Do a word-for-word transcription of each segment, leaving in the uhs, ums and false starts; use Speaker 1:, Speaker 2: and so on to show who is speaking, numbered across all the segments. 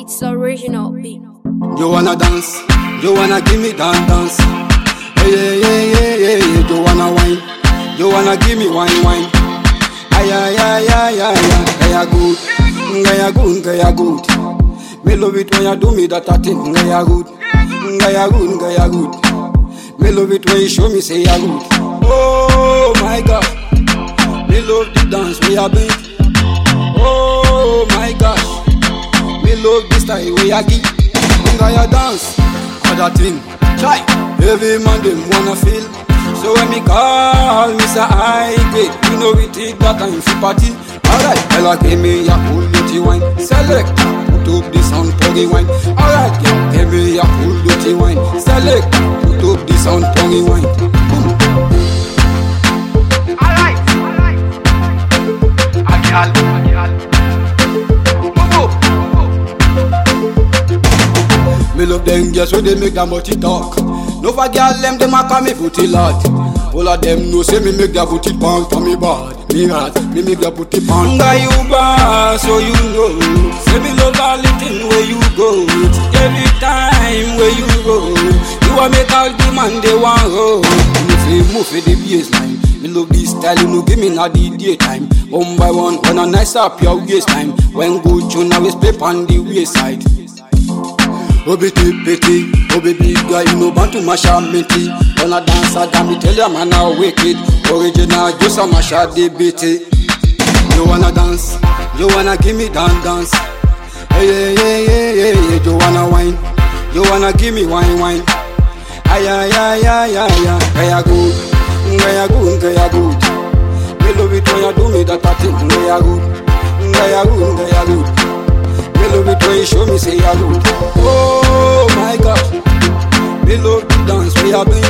Speaker 1: It's original beat.
Speaker 2: You wanna dance? You wanna give me that dance? Hey, hey, hey, hey, hey, hey. You wanna wine? You wanna give me wine, wine? Ay, ay, ay, ay, ay, ay. Gaya good, gaya good, gaya good. Me love it when you do me that a thing. Gaya good, gaya good, gaya good. Me love it when you show me say you good. Oh my God, me love the dance we are been. Oh my gosh, me love this style we are give. Gaya dance, other thing. Try, every man them wanna feel. So when me call me say I great, you know we take that time for party. Alright, Ella give me a cool dirty wine. Select, put up this on poggy wine. Alright, girl, give me a cool dirty wine. Select, put up this on poggy wine. Boom. Alright, alright. Agial, agial. Me love them girls when they make them booty talk. No for girl them them a call me booty lad. All of them know say me make their booty bounce for me bad. Me hot, me make their booty bounce. Guy you bad, so you know. Say me love all the thing where you go. Every time where you go, you a make all the man they want go. You say move for the baseline. Me love this style, you know give me na the daytime. One by one, when a nice up your waist time. When good tune always play on the wayside. Oh bitty, bitty, oh baby girl, you know born to mash up minty. When I dance, I damn me tell you man I wicked. Original, just a mash up the bitty. You wanna dance, you wanna give me that dance. Hey, hey, hey, hey, hey, hey, you wanna wine, you wanna give me wine, wine. Ay, ay, ay, ay, ay, ay, gaya good, gaya good, gaya good. Me love it when you do me that thing, gaya good, gaya good, gaya good. Me love it when you show me say you good. Oh my gosh, me love the dance we are been.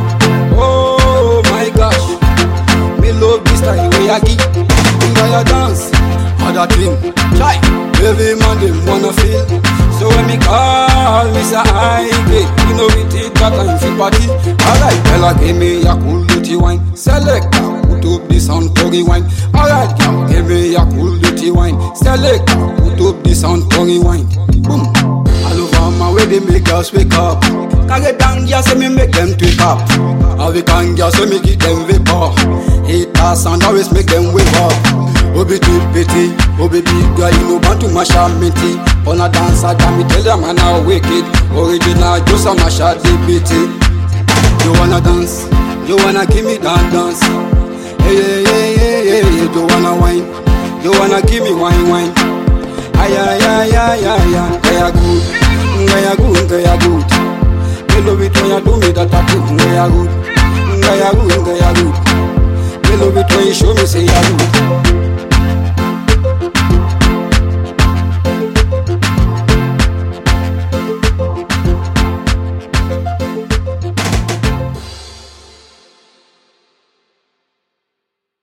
Speaker 2: Oh my gosh, me love this style we are give. Gaya dance, other thing. Try, every man them wanna feel. So when me call me say I great, you know we take that time for party. Alright, Ella give me a cool dirty wine. Select, put up this on poggy wine. Alright, girl, give me a cool dirty wine. Select, put up this on poggy wine. Boom. All over my way they make us wake up. Can get down, yeah, so me make them twist up. How we can get so me give them vapor. Hit us and always make them wake up. Oh bitty, bitty, oh baby girl, you know born to mash up minty. On a dance, I damn me tell them man I wicked. Original, just a mash up the bitty. You wanna dance, you wanna give me that dance. Hey, hey, hey, hey, hey, hey, you wanna wine, you wanna give me wine, wine. Ay, ay, ay, ay, ay, ay, gaya good, gaya good, gaya good. Me love it when you do me that thing, gaya good, gaya good, gaya good. Me love it when you show me say you good.